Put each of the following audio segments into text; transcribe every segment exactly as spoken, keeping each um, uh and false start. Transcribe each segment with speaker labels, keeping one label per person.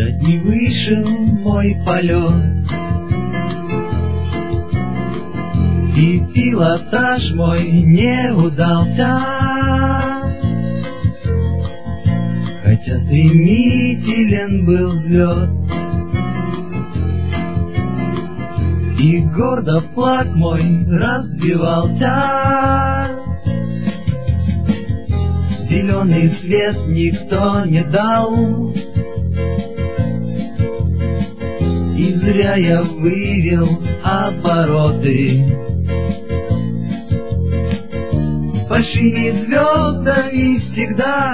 Speaker 1: Не вышел мой полет, и пилотаж мой не удался, хотя стремителен был взлет. И гордо флаг мой развивался, зеленый свет никто не дал, и зря я вывел обороты. С большими звездами всегда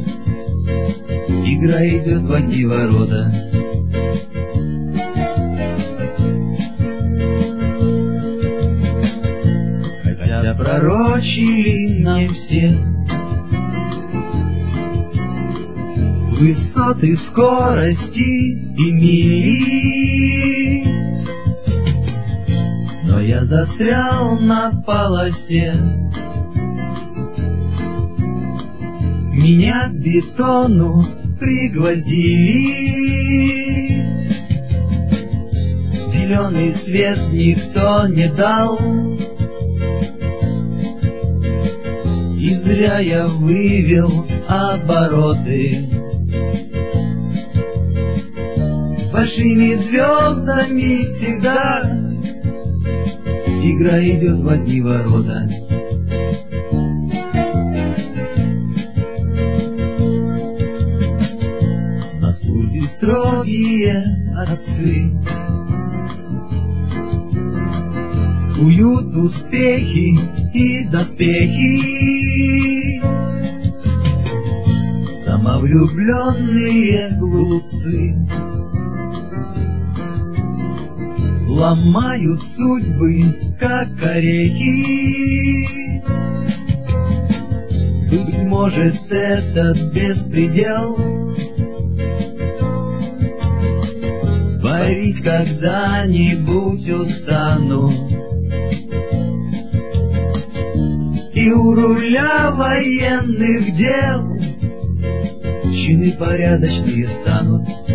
Speaker 1: игра идет в одни ворота. Хотя пророчили нам все высоты скорости и мили, но я застрял на полосе. Меня к бетону пригвоздили, зеленый свет никто не дал, и зря я вывел обороты. С большими звездами всегда игра идет в одни ворота. На службе строгие отцы, куют успехи и доспехи, самовлюбленные глупцы ломают судьбы, как орехи. Быть может, этот беспредел творить когда-нибудь устану, и у руля военных дел чины порядочные станут.